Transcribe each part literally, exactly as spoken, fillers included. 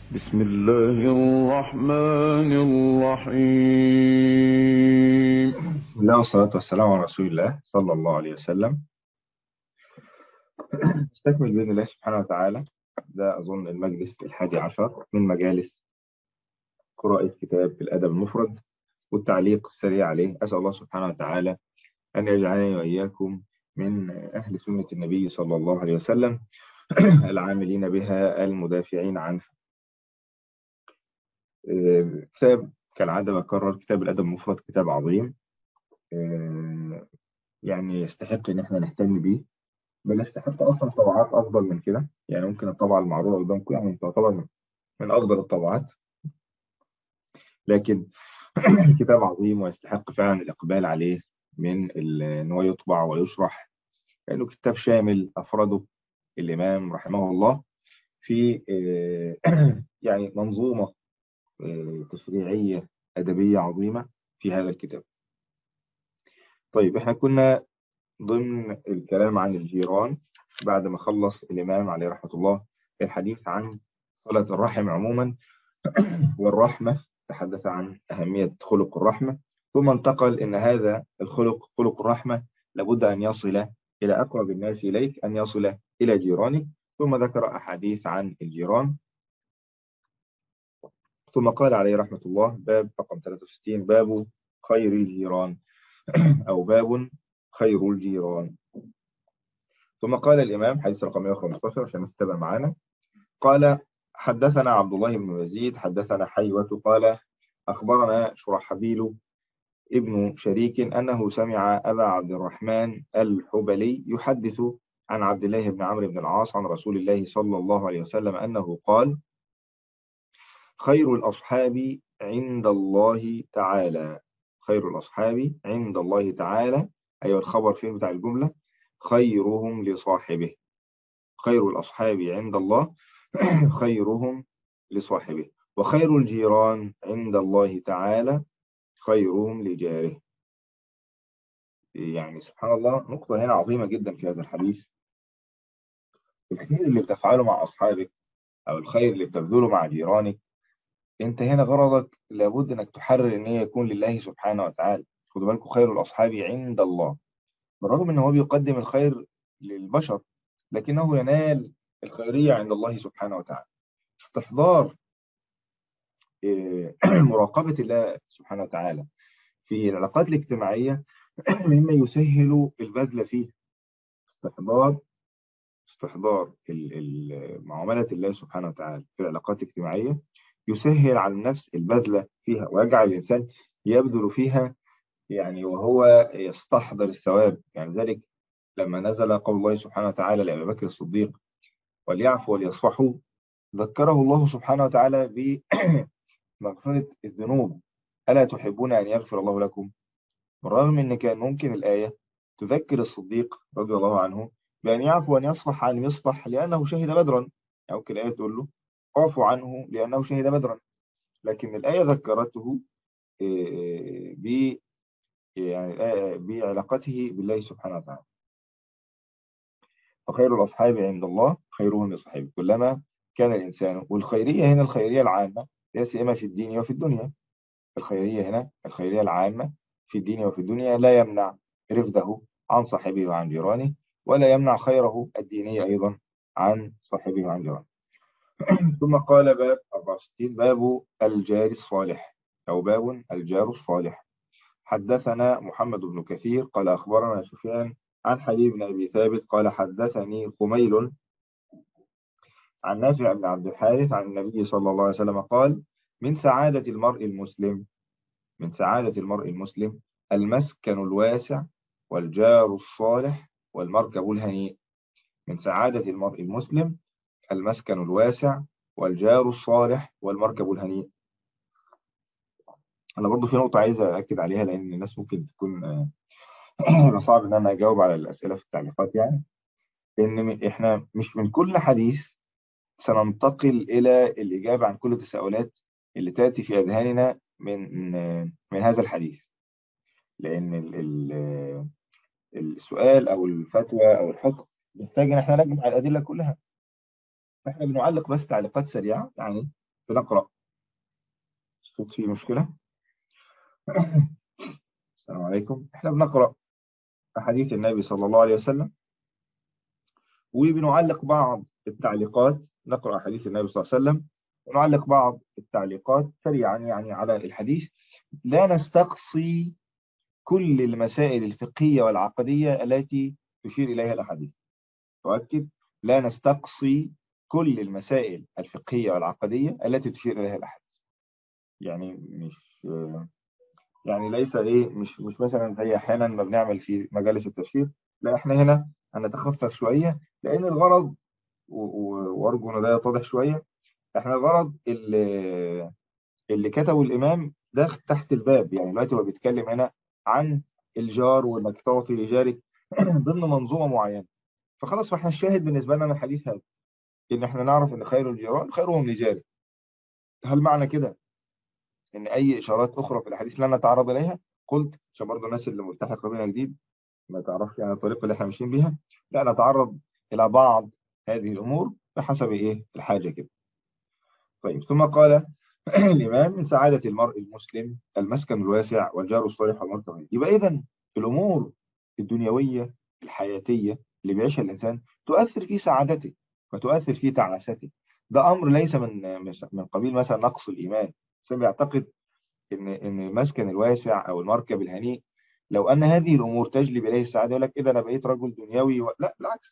بسم الله الرحمن الرحيم. بسم الله والصلاة والسلام على رسول الله صلى الله عليه وسلم. نستكمل بإذن الله سبحانه وتعالى. ده أظن المجلس الحادي عشر من مجالس قراءة كتاب الأدب المفرد والتعليق السريع عليه. أسأل الله سبحانه وتعالى أن يجعلني وإياكم من أهل سنة النبي صلى الله عليه وسلم العاملين بها المدافعين عنها. آه، كتاب كالعادة بكرر، كتاب الأدب المفرد كتاب عظيم، آه، يعني يستحق إن احنا نهتم بيه. بل يستحق أصلا طبعات أفضل من كده، يعني ممكن الطبعة المعروضة قدامكم يعني تعتبر من من أفضل الطبعات، لكن كتاب عظيم ويستحق فعلا الإقبال عليه من ال- إن هو يطبع ويشرح، لأنه كتاب شامل أفرده الإمام رحمه الله في آه، يعني منظومة آه، تشريعية أدبية عظيمة في هذا الكتاب. طيب إحنا كنا ضمن الكلام عن الجيران بعد ما خلص الإمام عليه رحمة الله الحديث عن صلة الرحم عموما والرحمة، تحدث عن أهمية خلق الرحمة، ثم انتقل إن هذا الخلق خلق الرحمة لابد أن يصل إلى أقرب الناس إليك، أن يصل إلى جيرانك، ثم ذكر أحاديث عن الجيران، ثم قال عليه رحمة الله باب رقم ثلاثة وستين: باب خير الجيران، أو باب خير الجيران. ثم قال الإمام حديث رقم مئة وخمسة عشر عشان نتبع معنا، قال: حدثنا عبد الله بن يزيد حدثنا حيوة قال: أخبرنا شرحبيل ابن شريك أنه سمع أبا عبد الرحمن الحبلي يحدث عن عبد الله بن عمرو بن العاص عن رسول الله صلى الله عليه وسلم أنه قال: خير الأصحاب عند الله تعالى، خير الأصحاب عند الله تعالى، أيوة الخبر فين بتاع الجملة؟ خيرهم لصاحبه، خير الأصحاب عند الله خيرهم لصاحبه، وخير الجيران عند الله تعالى خيرهم لجاره. يعني سبحان الله، نقطة هنا عظيمة جدا في هذا الحديث. الخير اللي بتفعله مع أصحابك أو الخير اللي بتبذله مع جيرانك، أنت هنا غرضك لابد أنك تحرر أن هي يكون لله سبحانه وتعالى. خدوا بالكم، خير الأصحاب عند الله، بالرغم أنه هو بيقدم الخير للبشر، لكنه ينال الخيرية عند الله سبحانه وتعالى. استحضار إيه، مراقبة الله سبحانه وتعالى في العلاقات الاجتماعية مما يسهل البذل فيه. استحضار استحضار ال- ال- معاملة الله سبحانه وتعالى في العلاقات الاجتماعية يسهل على النفس البذل فيها، ويجعل الإنسان يبذل فيها يعني وهو يستحضر الثواب. يعني ذلك لما نزل قول الله سبحانه وتعالى لأبي بكر الصديق: وليعفوا وليصفحوا، ذكره الله سبحانه وتعالى بمغفرة الذنوب: ألا تحبون أن يغفر الله لكم؟ بالرغم أن كان ممكن الآية تذكر الصديق رضي الله عنه بأن يعفو وأن يصفح عن مصطح لأنه شهد بدرا، أو ممكن الآية تقول له اعفو عنه لأنه شهد بدرا، لكن الآية ذكرته آه، ب يعني الآية بعلاقته بالله سبحانه وتعالى. فخير الأصحاب عند الله خيرهم لصاحبه، كلما كان الإنسان، والخيرية هنا الخيرية العامة لا سيما في الدين وفي الدنيا. الخيرية هنا الخيرية العامة في الدين وفي الدنيا لا يمنع رفده عن صاحبه وعن جيرانه، ولا يمنع خيره الديني أيضا عن صاحبه وعن جيرانه. ثم قال باب أربعة وستين: باب الجار الصالح، أو باب الجار الصالح. حدثنا محمد بن كثير قال أخبرنا سفيان عن حبيب بن أبي ثابت قال حدثني خميل عن نافع بن عبد الحارث عن النبي صلى الله عليه وسلم قال: من سعادة المرء المسلم من سعادة المرء المسلم المسكن الواسع والجار الصالح والمركب الهنيء. من سعادة المرء المسلم المسكن الواسع والجار الصالح والمركب الهنيء. أنا برضو في نقطة عايز أأكد عليها، لأن الناس ممكن تكون آه، صعب إن أنا أجاوب على الأسئلة في التعليقات، يعني إن م- إحنا مش من كل حديث سننتقل إلى الإجابة عن كل التساؤلات اللي تأتي في أذهاننا من من هذا الحديث، لأن ال- ال- السؤال أو الفتوى أو الحكم محتاج إن إحنا نجمع الأدلة كلها. فإحنا بنعلق بس تعليقات سريعة، يعني بنقرأ. الصوت فيه مشكلة. السلام عليكم. احنا بنقرأ أحاديث النبي صلى الله عليه وسلم، وبنعلق بعض التعليقات. نقرأ أحاديث النبي صلى الله عليه وسلم ونعلق بعض التعليقات سريعا يعني على الحديث. لا نستقصي كل المسائل الفقهية والعقدية التي تشير إليها الأحاديث. أؤكد، لا نستقصي كل المسائل الفقهية والعقدية التي تشير إليها الأحاديث. يعني مش يعني ليس إيه مش مش مثلا زي أحيانا ما بنعمل في مجالس التفسير. لا، إحنا هنا هنتخفف شوية، لأن الغرض و- و- وأرجو إن ده يتضح شوية. إحنا الغرض اللي, اللي كتبه الإمام ده تحت الباب. يعني دلوقتي هو بيتكلم هنا عن الجار وإنك تعطي لجارك ضمن منظومة معينة. فخلاص، فإحنا الشاهد بالنسبة لنا من الحديث هذا إن إحنا نعرف إن خير الجيران خيرهم لجاره. هل معنى كده إن أي إشارات أخرى في الحديث لا نتعرض إليها؟ قلت عشان برضه الناس اللي ملتحقة بينا جديد ما تعرفش يعني الطريقة اللي إحنا ماشيين بيها. لا، نتعرض إلى بعض هذه الأمور بحسب إيه الحاجة كده. طيب، ثم قال الإمام: من سعادة المرء المسلم المسكن الواسع والجار الصالح والمرتبة. يبقى إذن الأمور الدنيوية الحياتية اللي بيعيشها الإنسان تؤثر في سعادته وتؤثر في تعاسته. ده أمر ليس من من قبيل مثلا نقص الإيمان. الإنسان بيعتقد إن إن المسكن الواسع أو المركب الهنيء لو أن هذه الأمور تجلب إليه السعادة يقول لك إذا أنا بقيت رجل دنيوي و... لا، بالعكس.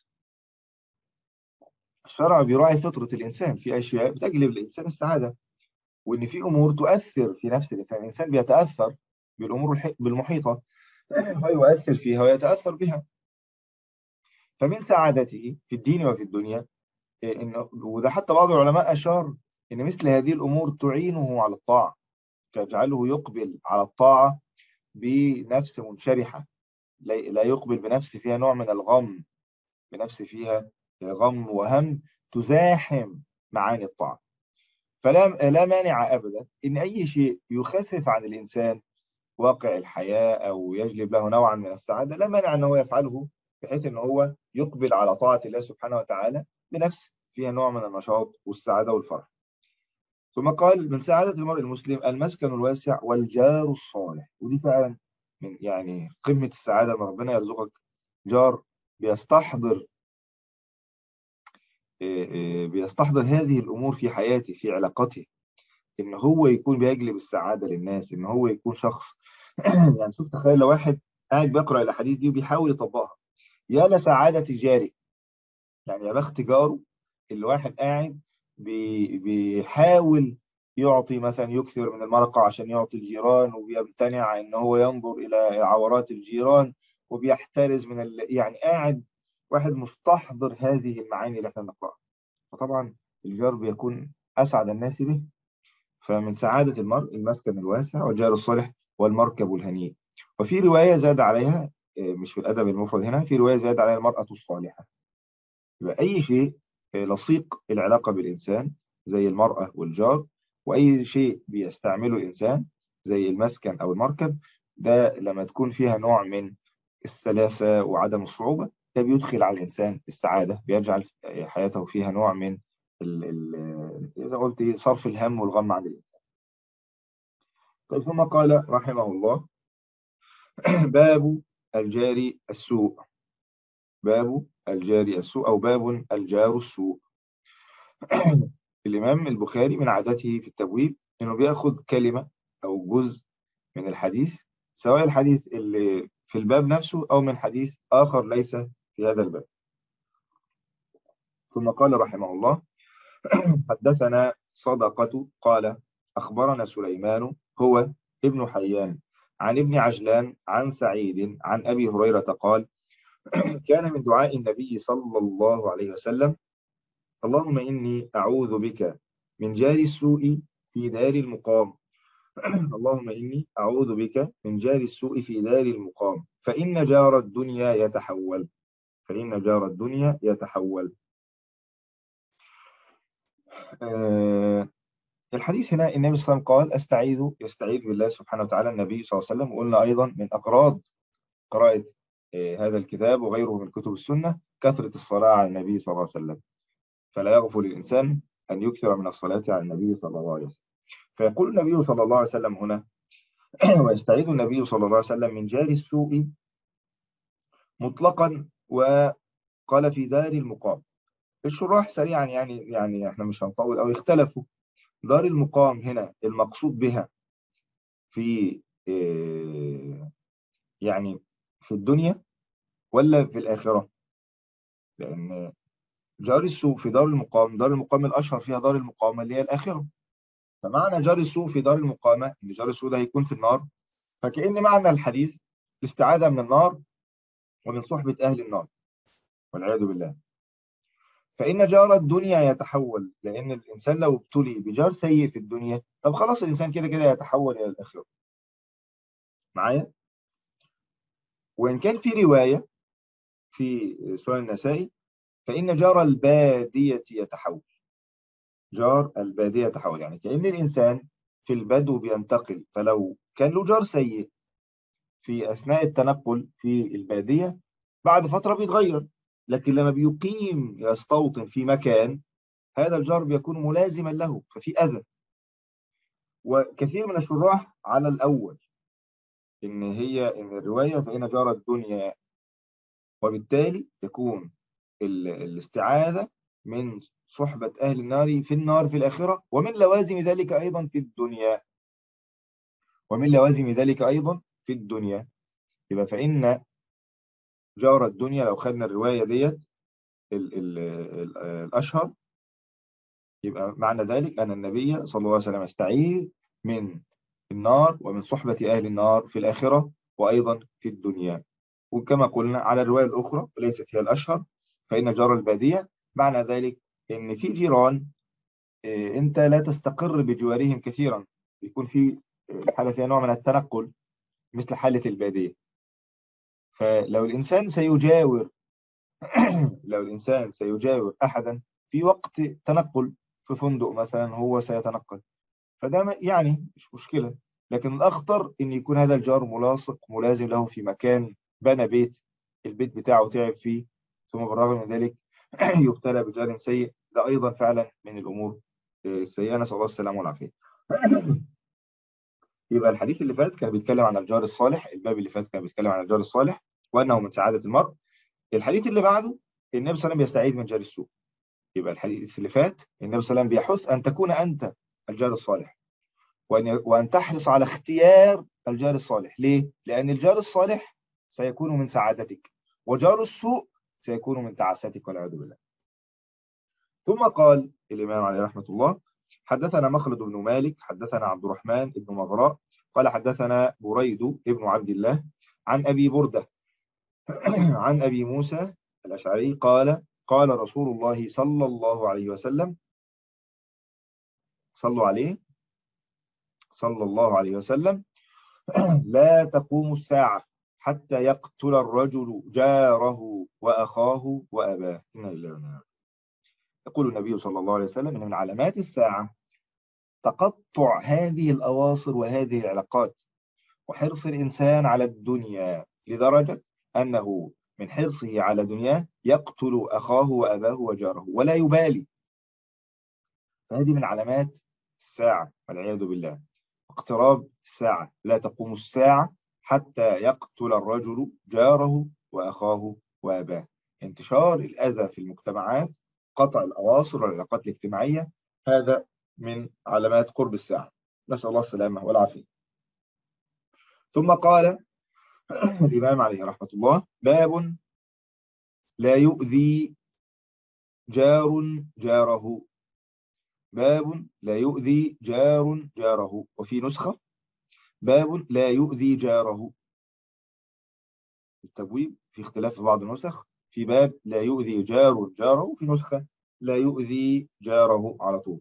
الشرع بيراعي فطرة الإنسان في أشياء بتجلب للإنسان السعادة، وإن في أمور تؤثر في نفس الإنسان. الإنسان بيتأثر بالأمور الح- بالمحيطة فيؤثر فيها ويتأثر بها. فمن سعادته في الدين وفي الدنيا إيه، إنه وده حتى بعض العلماء أشار إن مثل هذه الأمور تعينه على الطاعة، تجعله يقبل على الطاعة بنفس منشرحة. لا لا يقبل بنفس فيها نوع من الغم، بنفس فيها غم وهم تزاحم معاني الطاعة. فلا لا مانع أبدا إن أي شيء يخفف عن الإنسان واقع الحياة أو يجلب له نوعا من السعادة، لا مانع أن هو يفعله، بحيث أن هو يقبل على طاعة الله سبحانه وتعالى بنفس فيها نوع من النشاط والسعادة والفرح. ثم قال: من سعادة المرء المسلم المسكن الواسع والجار الصالح. ودي فعلا من يعني قمة السعادة، أن ربنا يرزقك جار بيستحضر إيه إيه بيستحضر هذه الأمور في حياته في علاقته، إن هو يكون بيجلب السعادة للناس، إن هو يكون شخص يعني شوف، تخيل لو واحد قاعد بيقرأ الأحاديث دي وبيحاول يطبقها، يا لسعادة جاري. يعني يا بخت جاره اللي واحد قاعد بي بيحاول يعطي مثلا، يكثر من المرقة عشان يعطي الجيران، وبيمتنع إن هو ينظر إلى عورات الجيران، وبيحترز من ال... يعني قاعد واحد مستحضر هذه المعاني اللي احنا بنقرأها. فطبعا الجار بيكون أسعد الناس به. فمن سعادة المرء المسكن الواسع والجار الصالح والمركب الهنيء. وفي رواية زاد عليها، آه، مش في الأدب المفرد هنا، في رواية زاد عليها المرأة الصالحة. يبقى أي شيء آه، لصيق العلاقة بالإنسان زي المرأة والجار، وأي شيء بيستعمله الإنسان زي المسكن أو المركب، ده لما تكون فيها نوع من السلاسة وعدم الصعوبة، ده بيدخل على الإنسان السعادة، بيجعل حياته فيها نوع من ال ال إذا قلت إيه، صرف الهم والغم عن الإنسان. طيب، ثم قال رحمه الله: باب الجاري السوء. باب الجاري السوء أو باب الجار السوء. الإمام البخاري من عادته في التبويب إنه بياخد كلمة أو جزء من الحديث، سواء الحديث اللي في الباب نفسه أو من حديث آخر ليس في هذا الباب. ثم قال رحمه الله: حدثنا صدقة قال أخبرنا سليمان هو ابن حيان عن ابن عجلان عن سعيد عن أبي هريرة قال: كان من دعاء النبي صلى الله عليه وسلم: اللهم إني أعوذ بك من جار السوء في دار المقام. اللهم إني أعوذ بك من جار السوء في دار المقام، فإن جار الدنيا يتحول. فإن جار الدنيا يتحول. آه الحديث هنا النبي صلى الله عليه وسلم قال: أستعيذ يستعيذ بالله سبحانه وتعالى النبي صلى الله عليه وسلم. وقلنا أيضا من أغراض قراءة آه هذا الكتاب وغيره من كتب السنة كثرة الصلاة على النبي صلى الله عليه وسلم. فلا يغفل الإنسان أن يكثر من الصلاة على النبي صلى الله عليه وسلم. فيقول النبي صلى الله عليه وسلم هنا ويستعيذ النبي صلى الله عليه وسلم من جار السوء مطلقا، وقال في دار المقام. الشراح سريعا، يعني يعني احنا مش هنطول أو اختلفوا. دار المقام هنا المقصود بها في آه، يعني في الدنيا ولا في الآخرة؟ لأن جار السوء في دار المقام، دار المقام الأشهر فيها دار المقامة اللي هي الآخرة. فمعنى جار السوء في دار المقامة إن جار السوء ده هيكون في النار، فكأن معنى الحديث الاستعاذة من النار ومن صحبة أهل النار والعياذ بالله. فإن جار الدنيا يتحول، لأن الإنسان لو ابتلي بجار سيء في الدنيا، طب خلاص الإنسان كده كده يتحول إلى الآخرة معايا. وإن كان في رواية في سنن النسائي فإن جار البادية يتحول. جار البادية يتحول يعني كأن الإنسان في البدو بينتقل، فلو كان له جار سيء في أثناء التنقل في البادية بعد فترة بيتغير، لكن لما بيقيم يستوطن في مكان هذا الجار بيكون ملازما له ففي أذى. وكثير من الشراح على الأول، إن هي إن الرواية فإن جار الدنيا، وبالتالي يكون ال- الاستعاذة من صحبة أهل النار في النار في الآخرة، ومن لوازم ذلك أيضا في الدنيا، ومن لوازم ذلك أيضا في الدنيا. يبقى فإن جار الدنيا لو خدنا الرواية ديت ال ال ال الأشهر، يبقى معنى ذلك أن النبي صلى الله عليه وسلم استعيذ من النار ومن صحبة أهل النار في الآخرة وأيضا في الدنيا. وكما قلنا على الرواية الأخرى وليست هي الأشهر فإن جار البادية، معنى ذلك أن في جيران إيه، أنت لا تستقر بجوارهم كثيرا، يكون في حالة فيها نوع من التنقل مثل حالة البادية. فلو الإنسان سيجاور لو الإنسان سيجاور أحدا في وقت تنقل في فندق مثلا هو سيتنقل، فده ما- يعني مش مشكلة. لكن الأخطر إن يكون هذا الجار ملاصق ملازم له في مكان بنى بيت، البيت بتاعه تعب فيه، ثم بالرغم من ذلك يبتلى بجار سيء. ده أيضا فعلا من الأمور السيئة، نسأل الله السلامة والعافية. يبقى الحديث اللي فات كان بيتكلم عن الجار الصالح، الباب اللي فات كان بيتكلم عن الجار الصالح وأنه من سعادة المرء. الحديث اللي بعده النبي صلى الله عليه وسلم يستعيذ من جار السوء. يبقى الحديث اللي فات النبي صلى الله عليه وسلم بيحث أن تكون أنت الجار الصالح، وأن وأن تحرص على اختيار الجار الصالح. ليه؟ لأن الجار الصالح سيكون من سعادتك، وجار السوء سيكون من تعاستك والعياذ بالله. ثم قال الإمام عليه رحمة الله: حدثنا مخلد بن مالك حدثنا عبد الرحمن بن مغراء قال حدثنا بريد بن عبد الله عن أبي بردة عن أبي موسى الأشعري قال: قال رسول الله صلى الله عليه وسلم، صلوا عليه صلى الله عليه وسلم: لا تقوم الساعة حتى يقتل الرجل جاره وأخاه وأباه. إنا لله وإنا إليه راجعون. يقول النبي صلى الله عليه وسلم إن من علامات الساعة تقطع هذه الأواصر وهذه العلاقات، وحرص الإنسان على الدنيا لدرجة أنه من حرصه على دنياه يقتل أخاه وأباه وجاره ولا يبالي. فهذه من علامات الساعة والعياذ بالله. اقتراب الساعة، لا تقوم الساعة حتى يقتل الرجل جاره وأخاه وأباه. انتشار الأذى في المجتمعات، قطع الأواصر والعلاقات الاجتماعية، هذا من علامات قرب الساعة، نسأل الله السلامة والعافية. ثم قال الإمام عليه رحمة الله: باب لا يؤذي جار جاره. باب لا يؤذي جار جاره. وفي نسخة: باب لا يؤذي جاره. التبويب في اختلاف في بعض النسخ، في باب لا يؤذي جار جاره، في نسخة لا يؤذي جاره على طول.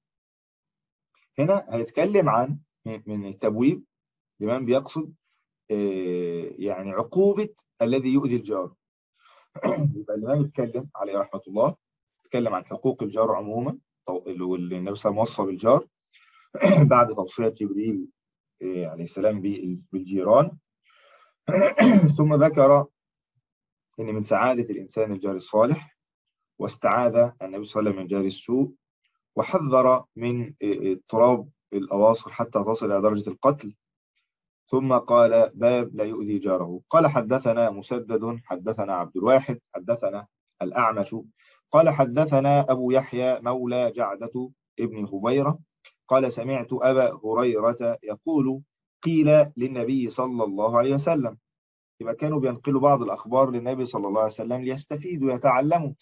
هنا هيتكلم عن من التبويب لمن بيقصد آه، يعني عقوبة الذي يؤذي الجار. يبقى الإمام يتكلم عليه رحمة الله، يتكلم عن حقوق الجار عموما واللي النبي صلى الله عليه وسلم وصى بالجار بعد توصية جبريل آه، عليه السلام بالجيران. ثم ذكر أن من سعادة الإنسان الجار الصالح، واستعاذ النبي صلى الله عليه وسلم من جار السوء، وحذر من اضطراب الأواصر حتى تصل إلى درجة القتل. ثم قال باب لا يؤذي جاره. قال حدثنا مسدد حدثنا عبد الواحد حدثنا الأعمش قال حدثنا أبو يحيى مولى جعدة ابن هبيرة قال سمعت أبا هريرة يقول قيل للنبي صلى الله عليه وسلم. يبقى كانوا بينقلوا بعض الأخبار للنبي صلى الله عليه وسلم ليستفيدوا ويتعلموا.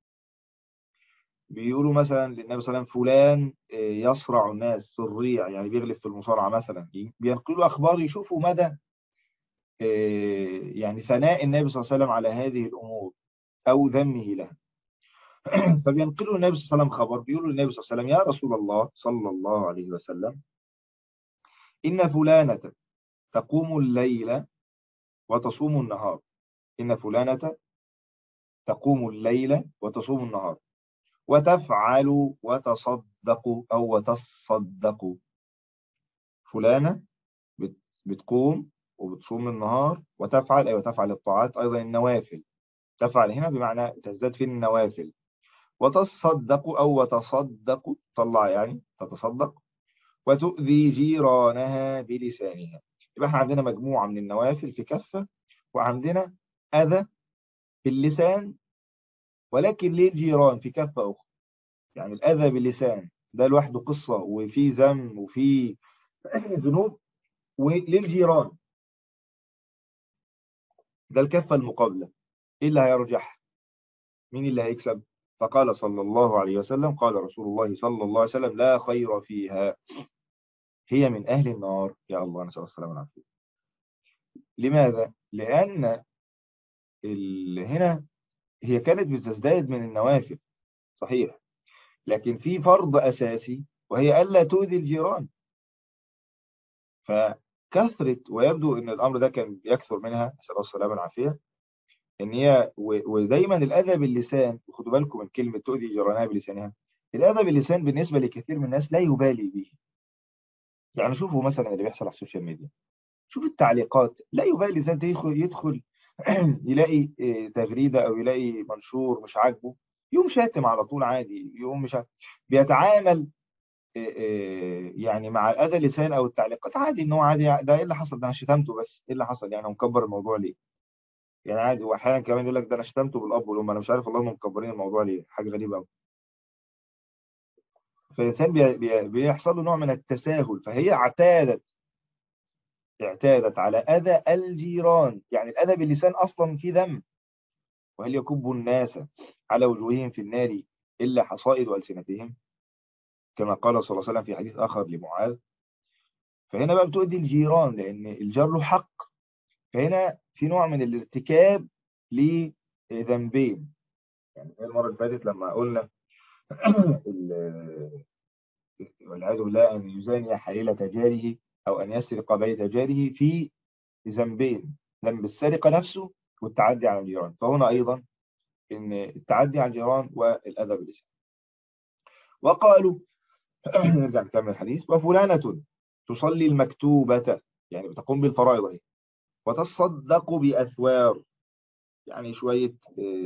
بيقولوا مثلا للنبي صلى الله عليه وسلم فلان يصرع الناس سريع، يعني بيغلب في المصارعة مثلا. بينقلوا أخبار يشوفوا مدى يعني ثناء النبي صلى الله عليه وسلم على هذه الأمور أو ذمه لها. فبينقلوا النبي صلى الله عليه وسلم خبر، بيقولوا للنبي صلى الله عليه وسلم يا رسول الله صلى الله عليه وسلم إن فلانة تقوم الليل وتصوم النهار. إن فلانة تقوم الليل وتصوم النهار وتفعل وتصدق أو وتصدق. فلانة بتقوم وبتصوم النهار وتفعل أي وتفعل الطاعات أيضا النوافل. تفعل هنا بمعنى تزداد في النوافل. وتصدق أو وتصدق طلع يعني تتصدق. وتؤذي جيرانها بلسانها. يبقى احنا عندنا مجموعة من النوافل في كفة، وعندنا أذى باللسان ولكن للجيران في كفة أخرى. يعني الأذى باللسان ده لوحده قصة وفي ذم وفي ذنوب، وللجيران ده الكفة المقابلة. إيه اللي هيرجح؟ مين اللي هيكسب؟ فقال صلى الله عليه وسلم قال رسول الله صلى الله عليه وسلم لا خير فيها، هي من أهل النار. يا الله نسأل الله السلامة والعافية. لماذا؟ لأن هنا هي كانت بتزداد من النوافل صحيح، لكن في فرض أساسي وهي ألا تؤذي الجيران. فكثرة، ويبدو أن الأمر ده كان يكثر منها نسأل الله السلامة والعافية، ان هي ودايما الاذى باللسان. خدوا بالكم من كلمه تؤذي جيرانها بلسانها. الاذى باللسان بالنسبه لكثير من الناس لا يبالي به. يعني شوفوا مثلا اللي بيحصل على السوشيال ميديا، شوف التعليقات، لا يبالي. الانسان يدخل يدخل يلاقي تغريده او يلاقي منشور مش عاجبه يقوم شاتم على طول عادي، يقوم مش عارف. بيتعامل يعني مع الاذى اللسان او التعليقات عادي، ان هو عادي. ده ايه اللي حصل؟ ده انا شتمته بس، ايه اللي حصل يعني؟ هو مكبر الموضوع ليه؟ يعني عادي. واحيانا كمان يقول لك ده انا شتمته بالاب والام. انا مش عارف والله هم مكبرين الموضوع ليه، حاجه غريبه قوي. فالانسان بي بي بيحصل له نوع من التساهل. فهي اعتادت اعتادت على اذى الجيران. يعني الاذى باللسان اصلا في ذنب. وهل يكب الناس على وجوههم في النار الا حصائد السنتهم، كما قال صلى الله عليه وسلم في حديث اخر لمعاذ. فهنا بقى بتؤدي الجيران لان الجار له حق. فهنا في نوع من الارتكاب لذنبين. يعني المره اللي فاتت لما قلنا والعياذ بالله أن يزاني حليلة جاره أو أن يسرق بيت جاره في ذنبين: ذنب السرقة نفسه والتعدي على الجيران. فهنا أيضا إن التعدي على الجيران والأذى باللسان. وقالوا نرجع نكمل الحديث. وفلانة تصلي المكتوبة، يعني بتقوم بالفرائض هي، وتصدق بأثوار، يعني شوية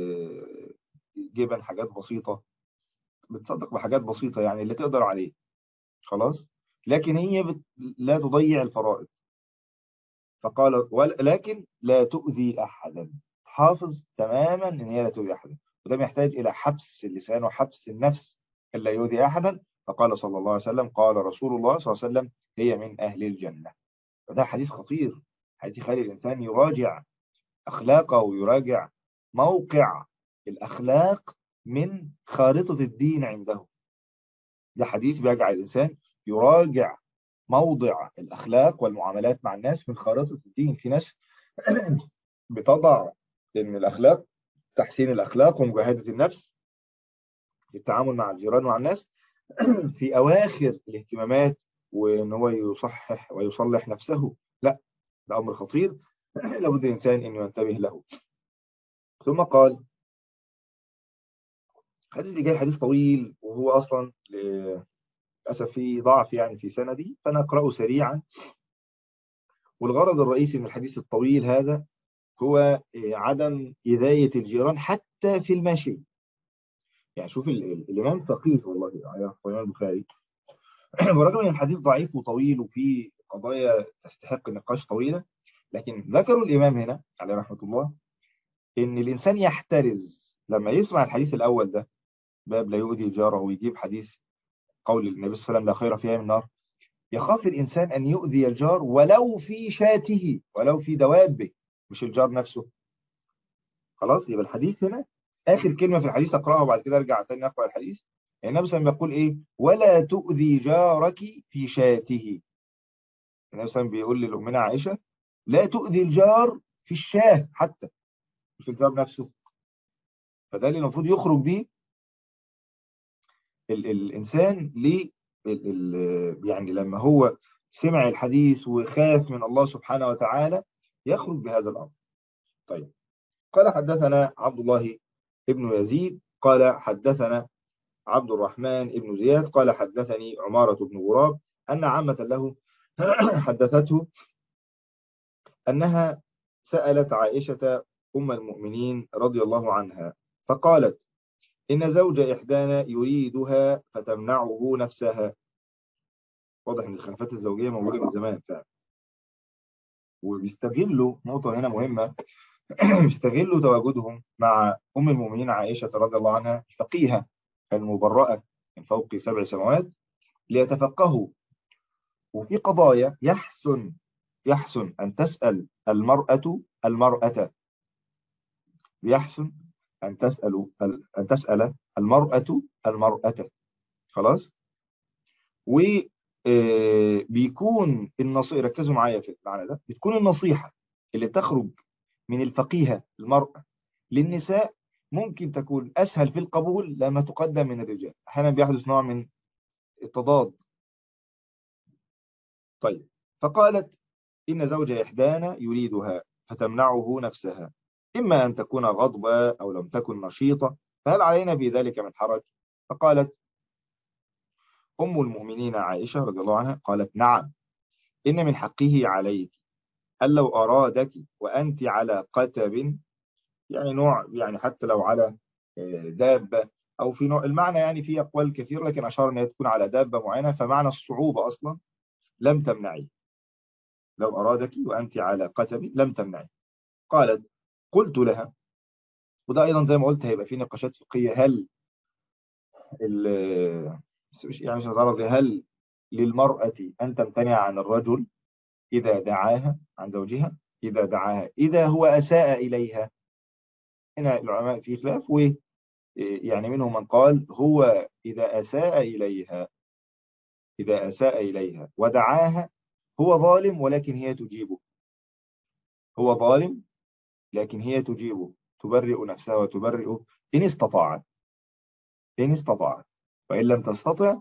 جبن، حاجات بسيطة. بتصدق بحاجات بسيطة يعني اللي تقدر عليه خلاص، لكن هي بت... لا تضيع الفرائض. فقال ولكن لا تؤذي أحدا. حافظ تماما إن هي لا تؤذي أحدا، وده محتاج إلى حبس اللسان وحبس النفس ألا يؤذي أحدا. فقال صلى الله عليه وسلم قال رسول الله صلى الله عليه وسلم هي من أهل الجنة. وده حديث خطير، حديث يخلي الإنسان يراجع أخلاقه ويراجع موقع الأخلاق من خارطة الدين عنده. ده حديث بيجعل الإنسان يراجع موضع الأخلاق والمعاملات مع الناس من خارطة الدين. في ناس بتضع ان الاخلاق، تحسين الاخلاق ومجاهده النفس في التعامل مع الجيران ومع الناس في اواخر الاهتمامات، وان هو يصحح ويصلح نفسه. لا، ده امر خطير لابد الانسان انه ينتبه له. ثم قال الحديث اللي جاي حديث طويل، وهو اصلا للاسف فيه ضعف يعني في سندي، فنقراه سريعا. والغرض الرئيسي من الحديث الطويل هذا هو عدم إذاية الجيران حتى في المشي. يعني شوف ال- ال- الإمام فقيه والله عليه الإمام البخاري ورغم أن الحديث ضعيف وطويل وفيه قضايا تستحق نقاش طويلة، لكن ذكروا الإمام هنا عليه رحمة الله إن الإنسان يحترز لما يسمع الحديث الأول ده، باب لا يؤذي جاره، ويجيب حديث قول النبي صلى الله عليه وسلم لا خير فيها من النار. يخاف الإنسان أن يؤذي الجار ولو في شاته، ولو في دوابه، مش الجار نفسه. خلاص، يبقى الحديث هنا آخر كلمة في الحديث أقرأها وبعد كده أرجع تاني أقرأ الحديث. يعني النبي صلى الله عليه وسلم يقول إيه؟ ولا تؤذي جارك في شاته. النبي صلى الله عليه وسلم بيقول للأمنا عائشة لا تؤذي الجار في الشاه حتى، مش الجار نفسه. فده اللي المفروض يخرج بيه ال الإنسان ليه ال ال يعني لما هو سمع الحديث وخاف من الله سبحانه وتعالى يخرج بهذا الأمر. طيب، قال حدثنا عبد الله ابن يزيد قال حدثنا عبد الرحمن ابن زياد قال حدثني عمارة بن غراب أن عامة له حدثته أنها سألت عائشة أم المؤمنين رضي الله عنها فقالت إن زوج إحدانا يريدها فتمنعه نفسها. واضح ان الخلافات الزوجيه موجوده من زمان فعلا، وبيستغلوا نقطه هنا مهمه بيستغلوا تواجدهم مع ام المؤمنين عائشه رضي الله عنها الفقيهه المبرأه من فوق سبع سماوات ليتفقهوا. وفي قضايا يحسن يحسن ان تسأل المرأة المرأة يحسن ان تسأل ان تسأل المرأة المرأة. خلاص، و آه، بيكون النصيحة، ركزوا معايا في المعنى ده، بتكون النصيحة اللي تخرج من الفقيهة المرأة للنساء ممكن تكون أسهل في القبول لما تقدم من الرجال. أحيانا بيحدث نوع من التضاد. طيب، فقالت إن زوج إحدانا يريدها فتمنعه نفسها، إما أن تكون غضبة أو لم تكن نشيطة، فهل علينا في ذلك من حرج؟ فقالت أم المؤمنين عائشة رضي الله عنها قالت نعم، إن من حقه عليك أن لو أرادك وأنت على قتب، يعني نوع، يعني حتى لو على آه، دابة أو في نوع المعنى، يعني في أقوال كثير لكن أشار أن هي تكون على دابة معينة، فمعنى الصعوبة أصلا لم تمنعي. لو أرادك وأنت على قتب لم تمنعي. قالت قلت لها، وده أيضا زي ما قلت هيبقى في نقاشات فقهية، هل ال- يعني مش هتعرض، هل للمرأة أن تمتنع عن الرجل إذا دعاها عن زوجها، إذا دعاها إذا هو أساء إليها. هنا العلماء في خلاف، و يعني منهم من قال هو إذا أساء إليها إذا أساء إليها ودعاها هو ظالم ولكن هي تجيبه، هو ظالم لكن هي تجيبه، تبرئ نفسها وتبرئ إن استطاعت إن استطاعت وإن لم تستطع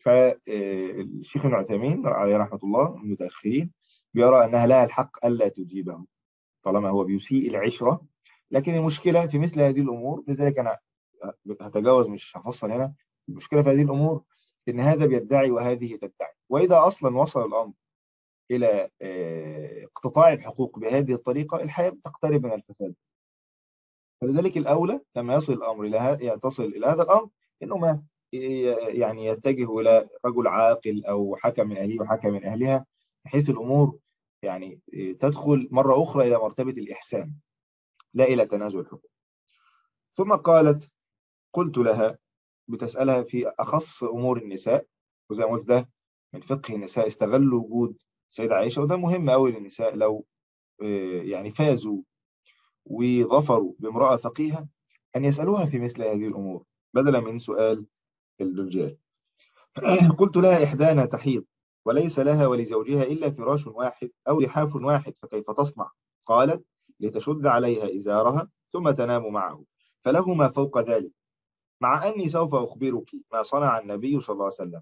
فالشيخ ابن عثيمين عليه رحمة الله المتأخرين بيرى أنها لها الحق ألا تجيبه طالما هو بيسيء العشرة. لكن المشكلة في مثل هذه الأمور، لذلك أنا هتجاوز مش هفصل هنا. المشكلة في هذه الأمور إن هذا بيدعي وهذه تدعي، وإذا أصلا وصل الأمر إلى آه، اقتطاع الحقوق بهذه الطريقة الحياة تقترب من الفساد. فلذلك الأولى لما يصل الأمر إلى هذا، تصل إلى هذا الأمر، إنه ما ي- يعني يتجه إلى رجل عاقل أو حكم من أهله وحكم من أهلها، بحيث الأمور يعني آه، تدخل مرة أخرى إلى مرتبة الإحسان لا إلى تنازل الحقوق. ثم قالت قلت لها، بتسألها في أخص أمور النساء، وزي ما قلت ده من فقه النساء، استغلوا وجود سيدة عائشة، وده مهم أوي للنساء لو آه، يعني فازوا وظفروا بامرأة فقيهة أن يسألوها في مثل هذه الأمور بدلا من سؤال الرجال. قلت لها إحدانا تحيض وليس لها ولزوجها إلا فراش واحد أو لحاف واحد فكيف تصنع؟ قالت لتشد عليها إزارها ثم تنام معه فله ما فوق ذلك، مع أني سوف أخبرك ما صنع النبي صلى الله عليه وسلم،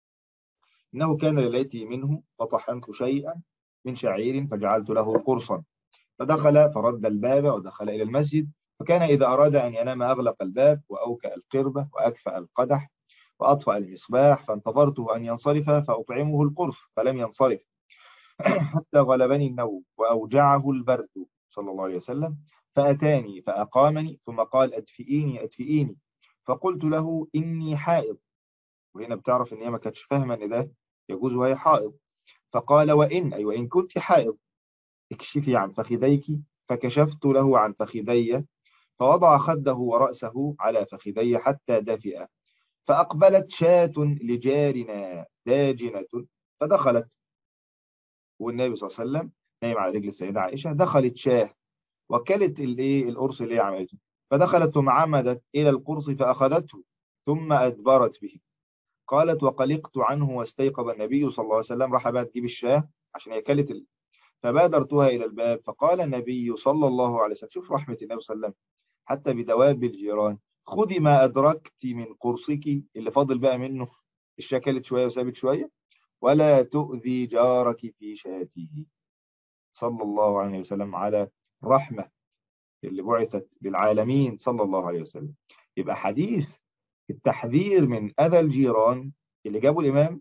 إنه كان ليلتي منه فطحنت شيئا من شعير فجعلت له قرصا، فدخل فرد الباب ودخل إلى المسجد، فكان إذا أراد أن ينام أغلق الباب وأوكأ القربة وأكفأ القدح وأطفأ المصباح، فانتظرته أن ينصرف فأطعمه القرص فلم ينصرف حتى غلبني النوم وأوجعه البرد صلى الله عليه وسلم، فأتاني فأقامني ثم قال أدفئيني أدفئيني، فقلت له إني حائض. وهنا بتعرف إن هي ما كانتش فاهمة إن ده يجوز وهي حائض. فقال وإن أي وإن كنت حائض اكشفي عن فخذيك. فكشفت له عن فخذي، فوضع خده ورأسه على فخذي حتى دفئ. فأقبلت شاة لجارنا داجنة فدخلت، والنبي صلى الله عليه وسلم نايم على رجل السيدة عائشة. دخلت شاه وكلت الايه القرص اللي هي عملته، فدخلت ثم عمدت إلى القرص فأخذته ثم أدبرت به. قالت وقلقت عنه واستيقظ النبي صلى الله عليه وسلم. راح بقى تجيب الشاه عشان هي كلت ال... فبادرتها إلى الباب، فقال النبي صلى الله عليه وسلم، شوف رحمة النبي صلى الله عليه وسلم حتى بدواب الجيران، خذي ما أدركت من قرصك، اللي فاضل بقى منه، الشاه كلت شوية وسابت شوية، ولا تؤذي جارك في شاته. صلى الله عليه وسلم على رحمة اللي بعثت للعالمين صلى الله عليه وسلم. يبقى حديث التحذير من أذى الجيران اللي جابه الإمام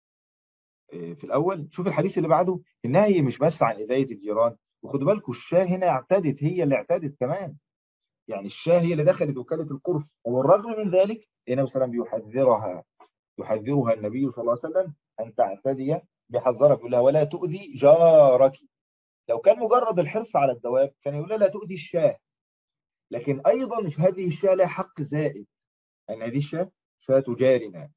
في الأول. شوف الحديث اللي بعده، النهي مش بس عن إذاية الجيران. وخدوا بالكم الشاه هنا اعتدت، هي اللي اعتدت كمان، يعني الشاه هي اللي دخلت وكلت القرص. والرغم من ذلك النبي صلى الله عليه وسلم يحذرها، يحذرها النبي صلى الله عليه وسلم أن تعتدي، بيحذرك يقول لها ولا تؤذي جارك. لو كان مجرد الحرص على الدواب كان يقول لها لا تؤذي الشاه، لكن أيضا هذه الشاة لها حق زائد، أن هذه الشاة شاة جارنا.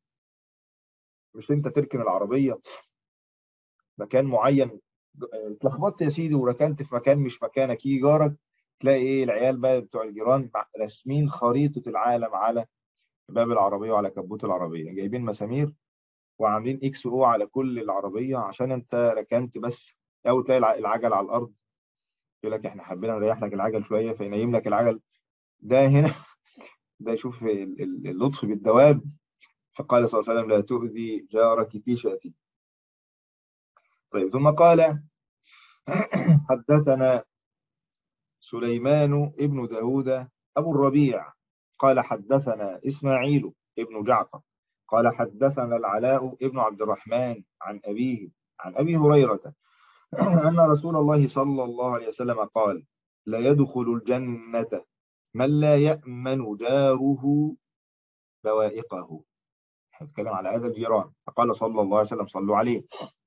مش أنت تركن العربية مكان معين، اتلخبطت يا سيدي وركنت في مكان مش مكانك، يجي جارك تلاقي إيه العيال بقى بتوع الجيران راسمين خريطة العالم على باب العربية وعلى كبوت العربية، جايبين مسامير وعاملين اكس او على كل العربية عشان انت ركنت بس، او تلاقي العجل على الارض يقول لك احنا حبينا نريح لك العجل شوية فينيم لك العجل. ده هنا ده يشوف ال- ال- اللطف بالدواب. فقال صلى الله عليه وسلم لا تؤذي جارك في شاتي. طيب ثم قال حدثنا سليمان ابن داود أبو الربيع قال حدثنا إسماعيل ابن جعفر قال حدثنا العلاء ابن عبد الرحمن عن أبيه عن أبي هريرة أن رسول الله صلى الله عليه وسلم قال لا يدخل الجنة من لا يأمن جاره بوائقه. هنتكلم على هذا الجيران. فقال صلى الله عليه وسلم صلوا عليه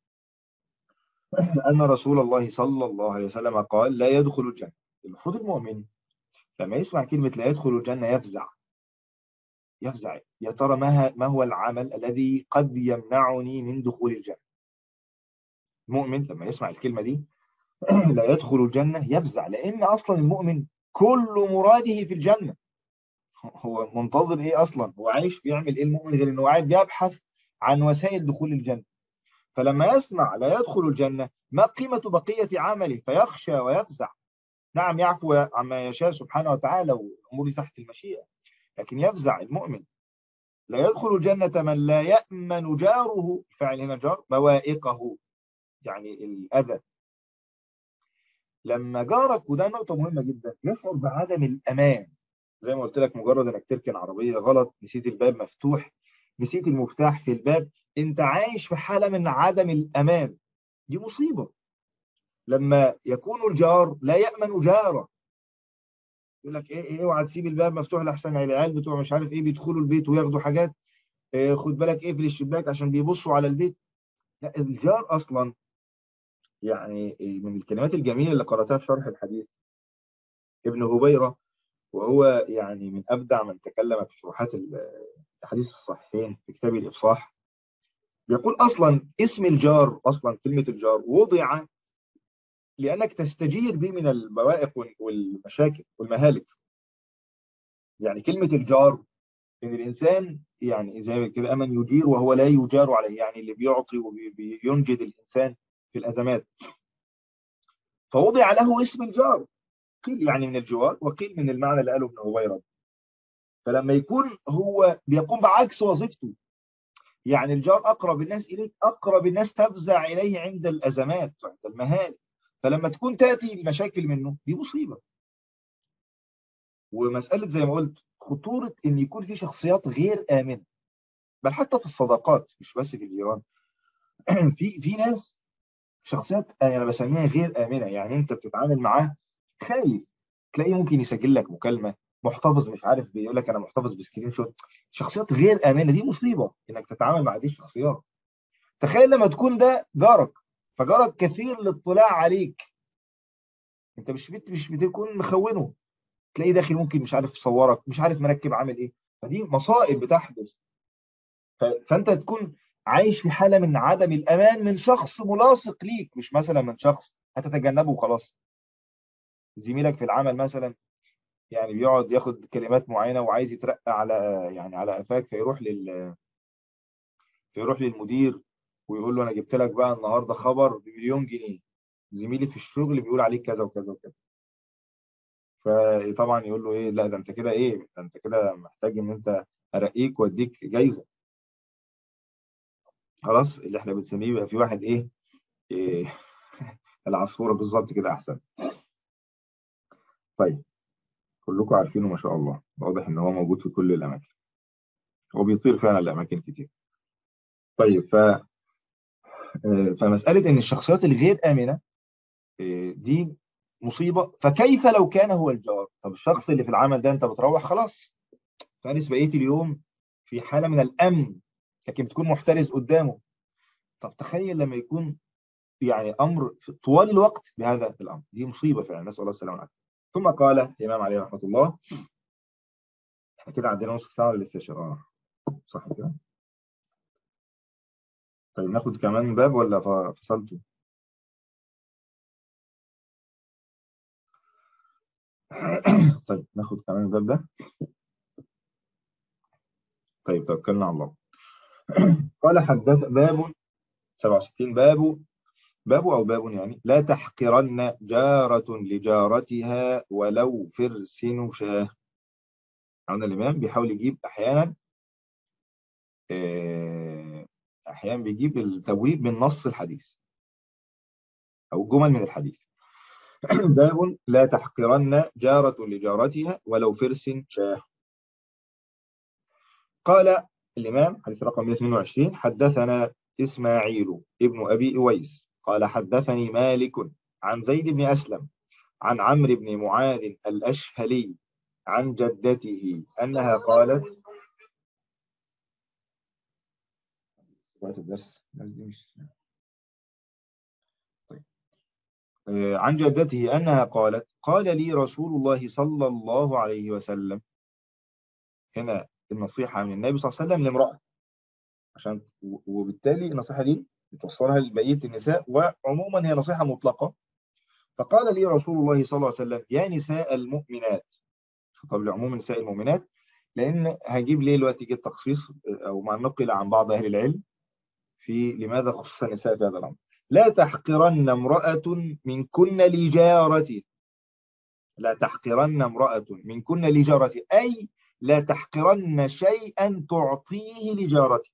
أن رسول الله صلى الله عليه وسلم قال لا يدخل الجنة. المفروض المؤمن لما يسمع كلمة لا يدخل الجنة يفزع، يفزع يا ترى ما ما هو العمل الذي قد يمنعني من دخول الجنة. المؤمن لما يسمع الكلمة دي لا يدخل الجنة يفزع، لأن أصلا المؤمن كل مراده في الجنة. هو منتظر إيه أصلا؟ هو عايش بيعمل إيه المؤمن غير إنه قاعد بيبحث عن وسائل دخول الجنة. فلما يسمع لا يدخل الجنة ما قيمة بقية عمله فيخشى ويفزع. نعم يعفو عما يشاء سبحانه وتعالى والأمور تحت المشيئة، لكن يفزع المؤمن. لا يدخل الجنة من لا يأمن جاره، فعل هنا جار، بوائقه يعني الأذى. لما جارك، وده نقطة مهمة جدا، يشعر بعدم الأمان. زي ما قلت لك مجرد انك تركن عربية غلط، نسيت الباب مفتوح، نسيت المفتاح في الباب، انت عايش في حالة من عدم الأمان. دي مصيبة. لما يكون الجار لا يأمن جاره، يقول لك ايه ايه اوعى تسيب الباب مفتوح لحسن العيال بتوع مش عارف ايه بيدخلوا البيت وياخدوا حاجات، إيه خد بالك اقفل الشباك عشان بيبصوا على البيت. لا الجار اصلا يعني من الكلمات الجميلة اللي قرأتها في شرح الحديث ابن هبيرة، وهو يعني من أبدع من تكلم في شروحات الحديث الصحيحين في كتاب الإفصاح. بيقول أصلا اسم الجار، أصلا كلمة الجار وضع لأنك تستجير به من البوائق والمشاكل والمهالك. يعني كلمة الجار إن الإنسان يعني زي كده أمن يجير وهو لا يجار عليه، يعني اللي بيعطي وبينجد الإنسان في الأزمات. فوضع له اسم الجار، قيل يعني من الجوار وقيل من المعنى اللي قاله ابن هبيرة. فلما يكون هو بيقوم بعكس وظيفته، يعني الجار أقرب الناس إليك، أقرب الناس تفزع إليه عند الأزمات عند المهالك. فلما تكون تأتي المشاكل منه دي مصيبة. ومسألة زي ما قلت خطورة إن يكون في شخصيات غير آمنة، بل حتى في الصداقات مش بس في الجيران. في في ناس شخصيات أنا بسميها غير آمنة، يعني أنت بتتعامل معاه خايف، تلاقيه ممكن يسجل لك مكالمة، محتفظ مش عارف بيقول لك انا محتفظ بسكرين شوت. شخصيات غير امنه، دي مصيبه انك تتعامل مع دي الشخصيات. تخيل لما تكون ده جارك، فجارك كثير الاطلاع عليك، انت مش بت مش بتكون مخونه، تلاقيه داخل ممكن مش عارف صورك، مش عارف مركب عامل ايه. فدي مصائب بتحدث. ف... فانت تكون عايش في حاله من عدم الامان من شخص ملاصق ليك، مش مثلا من شخص هتتجنبه وخلاص. زميلك في العمل مثلا يعني بيقعد ياخد كلمات معينه وعايز يترقى على يعني على قفاك، فيروح لل فيروح للمدير ويقول له انا جبت لك بقى النهارده خبر بمليون جنيه، زميلي في الشغل بيقول عليك كذا وكذا وكذا. فطبعا يقول له ايه، لا ده انت كده ايه، ده انت كده محتاج ان انت ارقيك واديك جايزه. خلاص اللي احنا بنسميه بقى في واحد ايه, إيه العصفوره بالظبط كده احسن. طيب كلكم عارفينه ما شاء الله، واضح ان هو موجود في كل الاماكن، هو بيطير فعلا لاماكن كتير. طيب ف آه، فمساله ان الشخصيات الغير امنه آه، دي مصيبه. فكيف لو كان هو الجار؟ طب الشخص اللي في العمل ده انت بتروح خلاص فارس بقيه اليوم في حاله من الامن، لكن بتكون محترس قدامه. طب تخيل لما يكون يعني امر في طوال الوقت بهذا الامر، دي مصيبه فعلا، نسال الله السلامه والعافيه. ثم قال الامام عليه رحمه الله، احنا كده عندنا نص ساعه للاستشاره، اه صح كده. طيب ناخد كمان باب ولا ف- فصلته؟ طيب ناخد كمان الباب ده. طيب توكلنا على الله. قال حدث باب سبعة وستين، باب باب او باب يعني لا تحقرن جارة لجارتها ولو فرس شاه. عندنا الامام بيحاول يجيب احيانا آه، احيانا بيجيب التبويب من نص الحديث او جمل من الحديث. باب لا تحقرن جارة لجارتها ولو فرس شاه. قال الإمام حديث رقم مئة واثنين وعشرين، حدثنا إسماعيل ابن أبي أويس قال حدثني مالك عن زيد بن أسلم عن عمرو بن معاذ الأشهلي عن جدته أنها قالت عن جدته أنها قالت قال لي رسول الله صلى الله عليه وسلم. هنا النصيحة من النبي صلى الله عليه وسلم لامرأة، عشان وبالتالي النصيحة دي بتوصلها لبقية النساء، وعموما هي نصيحة مطلقة. فقال لي رسول الله صلى الله عليه وسلم يا نساء المؤمنات، خطاب لعموم نساء المؤمنات، لأن هجيب ليه دلوقتي جه التخصيص أو ما نقل عن بعض أهل العلم في لماذا خصص النساء في هذا الأمر. لا تحقرن امرأة من كن لجارتي، لا تحقرن امرأة من كن لجارتي، أي لا تحقرن شيئا تعطيه لجارتي.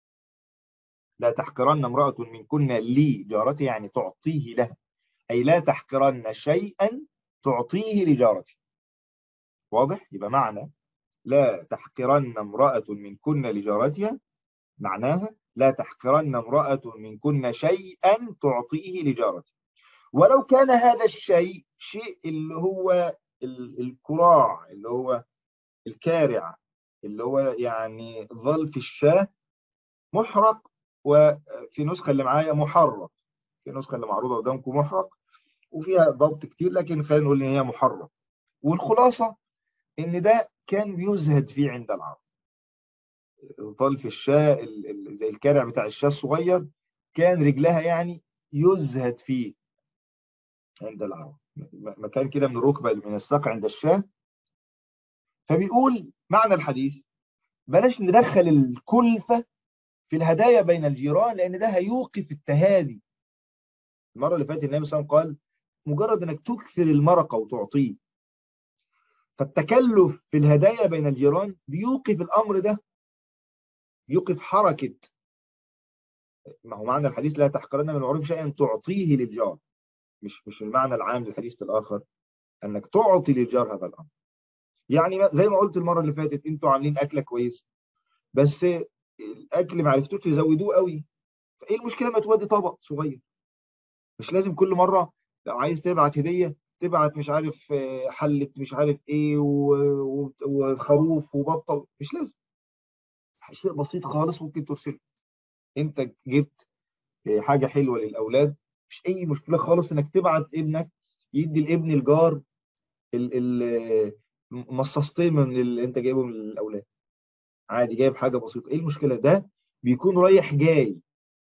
لا تحقرن امرأة من كن لجارتي يعني تعطيه لها، أي لا تحقرن شيئا تعطيه لجارتي. واضح؟ يبقى معنى لا تحقرن امرأة من كن لجارتها معناها لا تحقرن امرأة من كن شيئا تعطيه لجارتها، ولو كان هذا الشيء شيء اللي هو ال- الكراع، اللي هو الكارع، اللي هو يعني ظل في الشاة محرق، وفي نسخة اللي معايا محرق، في نسخة اللي معروضة قدامكم محرق وفيها ضبط كتير، لكن خلينا نقول ان هي محرق. والخلاصة ان ده كان بيزهد فيه عند العرب، ظل في الشاة ال- ال- زي الكارع بتاع الشاة الصغير، كان رجلها يعني يزهد فيه عند العرب، م- مكان كده من الركبة من الساق عند الشاة. فبيقول معنى الحديث بلاش ندخل الكلفة في الهدايا بين الجيران، لأن ده هيوقف التهادي. المرة اللي فاتت النبي صلى الله عليه وسلم قال مجرد أنك تكثر المرقة وتعطيه، فالتكلف في الهدايا بين الجيران بيوقف الأمر ده، بيوقف حركة. ما هو معنى الحديث لا تحقرن من المعروف شيئا تعطيه للجار، مش مش المعنى العام للحديث الآخر أنك تعطي للجار هذا الأمر. يعني زي ما قلت المرة اللي فاتت، أنتوا عاملين أكلة كويس بس الأكل ما عرفتوش تزودوه قوي، فإيه المشكلة ما تودي طبق صغير؟ مش لازم كل مرة لو عايز تبعت هدية تبعت مش عارف آه، حلة مش عارف ايه و- و- وخروف وبطة، مش لازم. شيء بسيط خالص ممكن ترسله. انت جبت آه، حاجة حلوة للأولاد، مش أي مشكلة خالص إنك تبعت ابنك يدي لابن الجار ال- ال- مصاصتين من اللي انت جايبهم للأولاد. عادي، جايب حاجة بسيطة، ايه المشكلة؟ ده بيكون رايح جاي.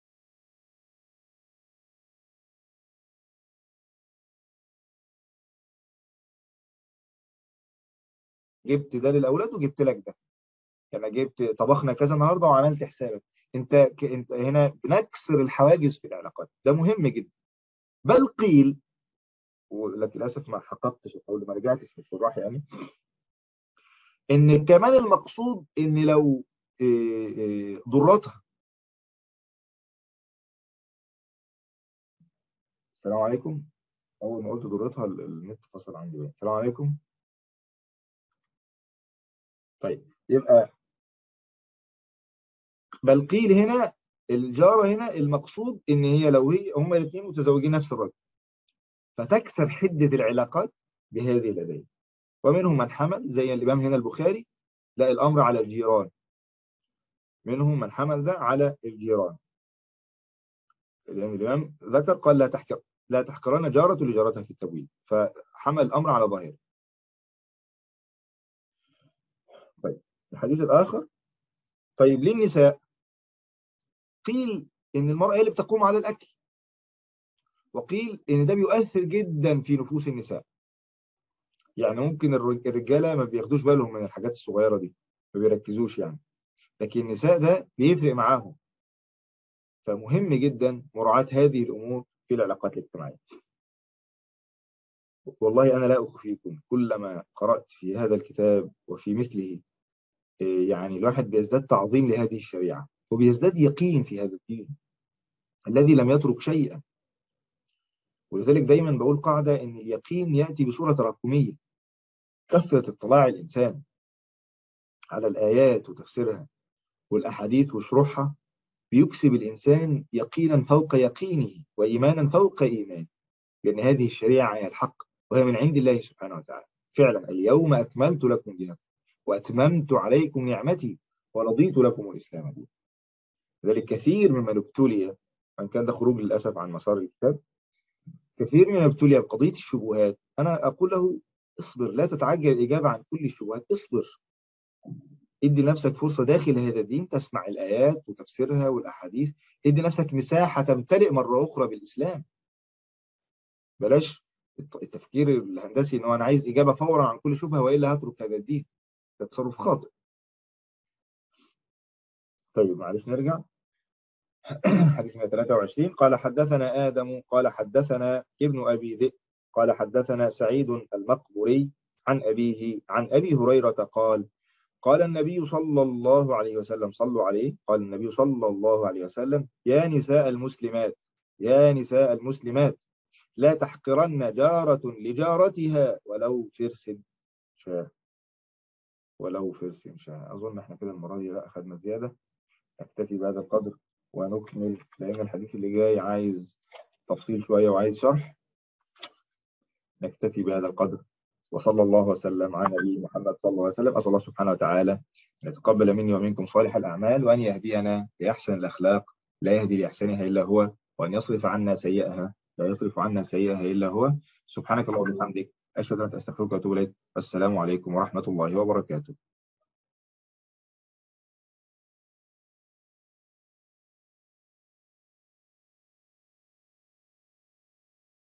جبت ده للأولاد وجبت لك ده. انا جبت طبخنا كذا النهارده وعملت حسابك. انت ك... انت هنا بنكسر الحواجز في العلاقات، ده مهم جدا. بل قيل، ولكن للاسف ما حققتش او ما رجعتش في الشراح يعني، ان كمان المقصود ان لو إيه، إيه، ضرتها. السلام عليكم. اول ما قلت ضرتها ال- النت فصل عندي بقى. السلام عليكم. طيب، يبقى بل قيل هنا الجاره هنا المقصود ان هي لو هي هما الاثنين متزوجين نفس الرجل، فتكسر حده العلاقات بهذه الاداه. ومنهم من حمل زي الإمام هنا البخاري، لا الأمر على الجيران. منهم من حمل ده على الجيران. الإمام الإمام ذكر قال لا تحكر لا تحقرن جارة لجارتها في التبويب، فحمل الأمر على ظاهره. طيب، الحديث الآخر. طيب، للنساء قيل إن المرأة هي اللي بتقوم على الأكل، وقيل إن ده بيؤثر جدا في نفوس النساء. يعني ممكن الرج- الرجالة ما بياخدوش بالهم من الحاجات الصغيرة دي، ما بيركزوش يعني، لكن النساء ده بيفرق معاهم. فمهم جدا مراعاة هذه الأمور في العلاقات الاجتماعية. والله أنا لا أخفيكم، كلما قرأت في هذا الكتاب وفي مثله إيه، يعني الواحد بيزداد تعظيم لهذه الشريعة، وبيزداد يقين في هذا الدين الذي لم يترك شيئا. ولذلك دايما بقول قاعدة إن اليقين يأتي بصورة تراكمية. كثرة اطلاع الإنسان على الآيات وتفسيرها والأحاديث وشروحها بيكسب الإنسان يقينا فوق يقينه وإيمانا فوق إيمانه، لأن هذه الشريعة هي الحق، وهي من عند الله سبحانه وتعالى. فعلا اليوم أكملت لكم دينكم وأتممت عليكم نعمتي ورضيت لكم الإسلام دينا. لذلك كثير ممن ابتلي، وإن كان ده خروج للأسف عن مسار الكتاب، كثير ممن ابتلي بقضية الشبهات. أنا أقول له اصبر، لا تتعجل الإجابة عن كل الشبهات، اصبر. ادي لنفسك فرصة داخل هذا الدين، تسمع الآيات وتفسيرها والأحاديث. ادي نفسك مساحة تمتلئ مرة أخرى بالإسلام. بلاش الت- التفكير الهندسي ان هو انا عايز اجابه فورا عن كل شبهه والا هترك هذا الدين. ده تصرف خاطئ. طيب، معلش نرجع. حديث مئة وثلاثة وعشرين قال حدثنا آدم قال حدثنا ابن أبي ذئب قال حدثنا سعيد المقبري عن أبيه عن أبي هريرة قال قال النبي صلى الله عليه وسلم صلوا عليه قال النبي صلى الله عليه وسلم يا نساء المسلمات يا نساء المسلمات لا تحقرن جارة لجارتها ولو فرس شاه ولو فرس شاه. أظن احنا كده المرة دي لا أخذنا زيادة. نكتفي بهذا القدر ونكمل، لأن الحديث اللي جاي عايز تفصيل شوية وعايز شرح. نكتفي بهذا القدر، وصلى الله وسلم على نبينا محمد صلى الله عليه وسلم. أسأل الله سبحانه وتعالى أن يتقبل مني ومنكم صالح الأعمال، وأن يهدينا لأحسن الأخلاق لا يهدي لأحسنها إلا هو، وأن يصرف عنا سيئها لا يصرف عنا سيئها إلا هو. سبحانك اللهم وبحمدك، أشهد أن لا إله إلا أنت، أستغفرك وأتوب إليك. السلام عليكم ورحمة الله وبركاته.